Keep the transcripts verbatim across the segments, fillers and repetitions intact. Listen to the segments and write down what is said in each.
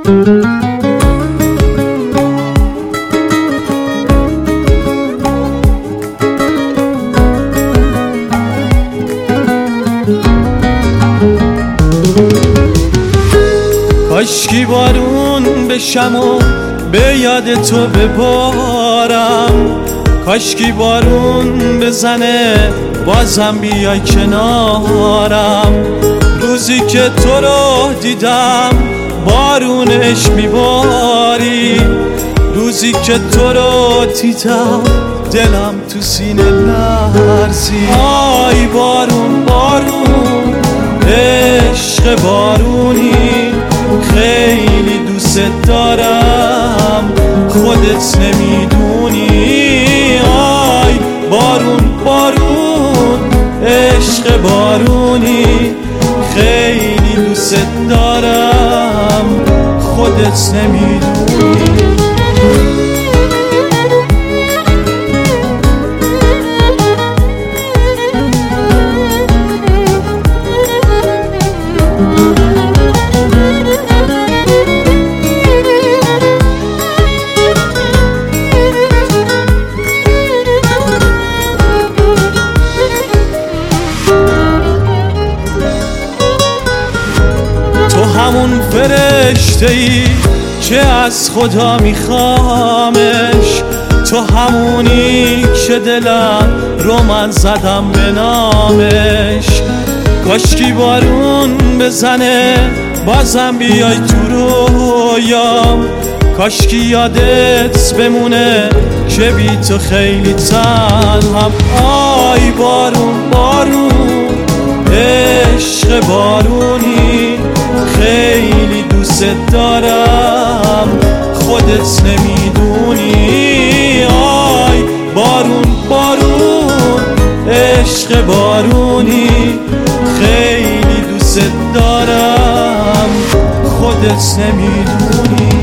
کاشکی بارون بشم و به یاد تو ببارم، کاشکی بارون بزنه بازم بیای کنارم. روزی که تو رو دیدم بارونش میباری، روزی که تو رو دیدم دلم تو سینه لرزی. آی بارون بارون عشق بارونی، خیلی دوست دارم خودت نمیدونی. آی بارون بارون عشق بارونی، خیلی دوست دارم خودت نمیدونی. همون فرشته ای که از خدا میخوامش، تو همونی که دلم رو من زدم به نامش. کاشکی بارون بزنه بازم بیای تو رویام، کاشکی یادت بمونه که بی تو خیلی تنهام. آی بارون بارون عشق بارونی، خیلی دوست دارم خودت نمیدونی. آی بارون بارون عشق بارونی، خیلی دوست دارم خودت نمیدونی.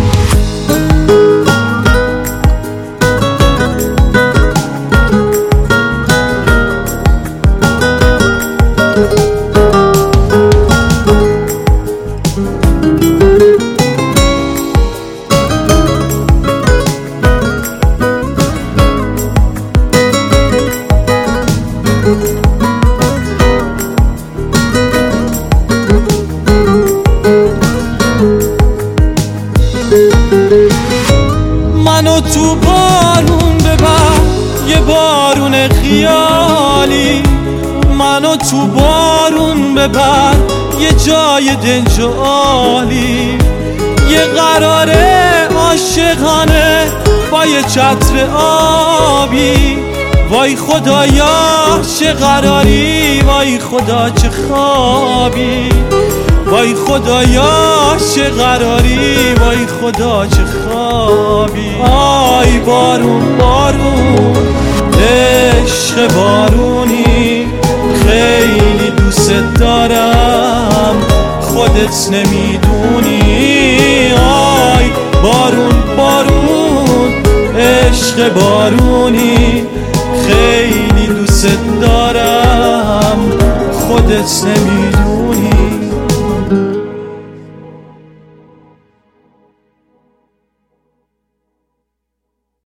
منو تو بارون ببر یه بارون خیالی، منو تو بارون ببر یه جای دنج و عالی. یه قرار عاشقانه با یه چتر آبی، وای خدایا چه قراری، وای خدا چه خوابی. وای خدایا چه قراری، وای خدا چه خوابی. آی بارون بارون عشق بارونی، خیلی دوست دارم خودت نمیدونی. آی بارون بارون عشق بارونی، خیلی دوست دارم خودت نمیدونی.